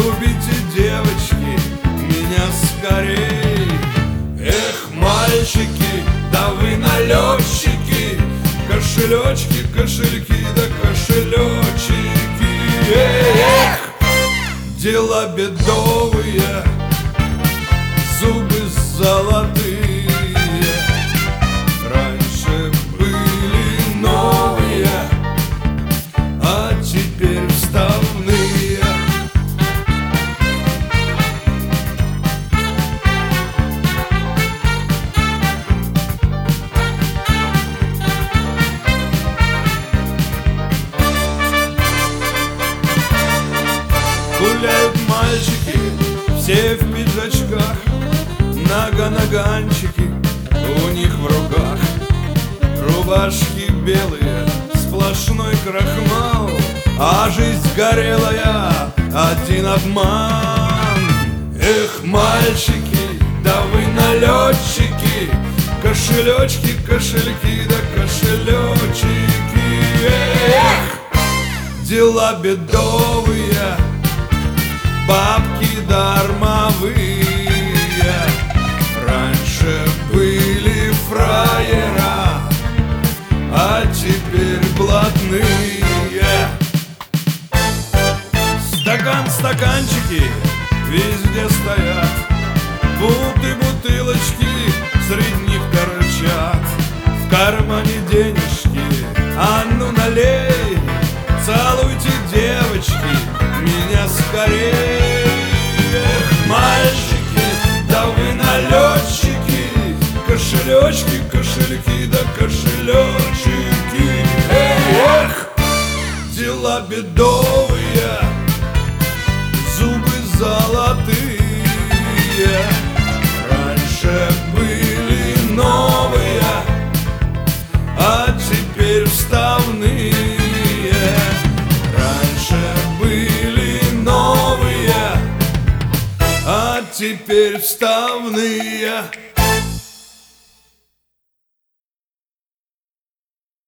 любите, девочки, меня скорей. Эх, мальчики, да вы налетчики, кошелечки, кошельки, да кошелечки. Эх, дела бедовые, зубы золотые, раньше были новые, а теперь вставные. Гуляют мальчики, все в пиджачках, нога-наганчики у них в руках, рубашки белые, сплошной крахмал, а жизнь горелая, один обман. Эх, мальчики, да вы налетчики, кошелечки, кошельки, да кошелечки. Эх, дела бедовые, бабки дармовые, раньше были фраера, а теперь блатные. Стаканчики везде стоят, бутылочки среди них торчат, в кармане денежки, а ну налей, целуйте, девочки, меня скорей. Эх, мальчики, да вы налетчики, кошелечки, кошельки, да кошелечки. Эх, дела бедовые, зубы золотые, раньше были новые, а теперь вставные. Теперь вставные.